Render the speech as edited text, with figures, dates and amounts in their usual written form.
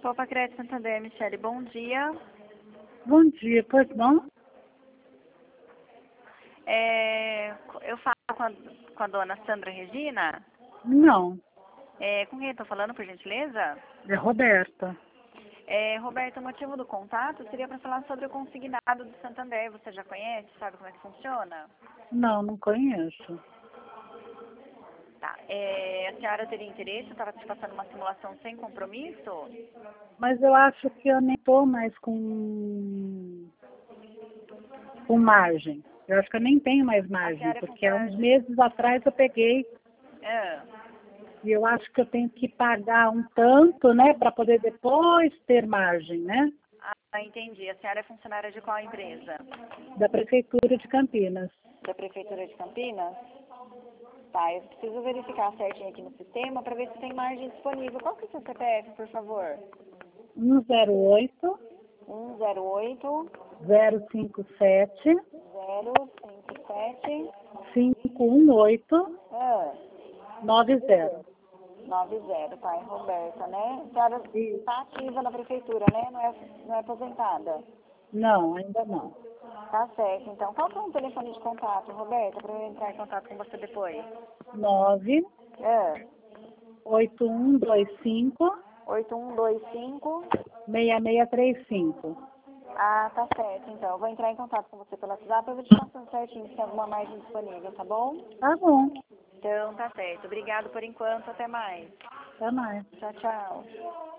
Copa Crédito Santander, Michele, bom dia. Bom dia, pois não? Eu falo com a dona Sandra Regina. Não, Com quem eu estou falando, por gentileza? é Roberta. Roberto, o motivo do contato seria para falar sobre o consignado do Santander. Você já conhece? Sabe como é que funciona? Não, não conheço. Tá. A senhora teria interesse? Eu estava te passando uma simulação sem compromisso? Mas eu acho que eu nem estou mais com margem. Eu acho que eu nem tenho mais margem, senhora é porque há funcionária uns meses atrás eu peguei Ah, e eu acho que eu tenho que pagar um tanto, né, para poder depois ter margem, né, entendi. A senhora é funcionária de qual empresa? da Prefeitura de Campinas. Da Prefeitura de Campinas? Tá, eu preciso verificar certinho aqui no sistema para ver se tem margem disponível. Qual que é o seu CPF, por favor? 108 108 057 057 518 ah, 90. 90, tá, é Roberta, né? A senhora E está ativa na prefeitura, né? Não é aposentada. não, ainda não. Tá certo, então. Qual que é o telefone de contato, Roberta, para eu entrar em contato com você depois? 9 Ah, 8125 8125 6635. Ah, tá certo, então. Eu vou entrar em contato com você pelo WhatsApp, eu vou te passando certinho se tem alguma margem disponível, tá bom? Tá bom. Então, tá certo. Obrigado por enquanto, até mais. Até mais. Tchau, tchau.